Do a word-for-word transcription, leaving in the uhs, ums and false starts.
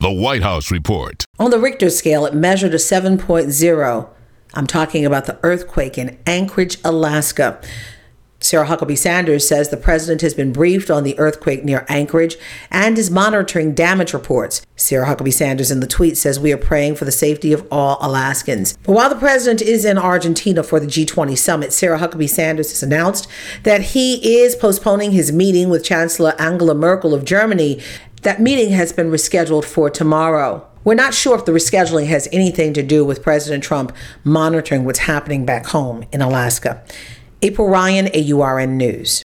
The White House Report. On the Richter scale, it measured a seven point oh. I'm talking about the earthquake in Anchorage, Alaska. Sarah Huckabee Sanders says the president has been briefed on the earthquake near Anchorage and is monitoring damage reports. Sarah Huckabee Sanders in the tweet says, "We are praying for the safety of all Alaskans." But while the president is in Argentina for the G twenty summit, Sarah Huckabee Sanders has announced that he is postponing his meeting with Chancellor Angela Merkel of Germany. That meeting has been rescheduled for tomorrow. We're not sure if the rescheduling has anything to do with President Trump monitoring what's happening back home in Alaska. April Ryan, A U R N News.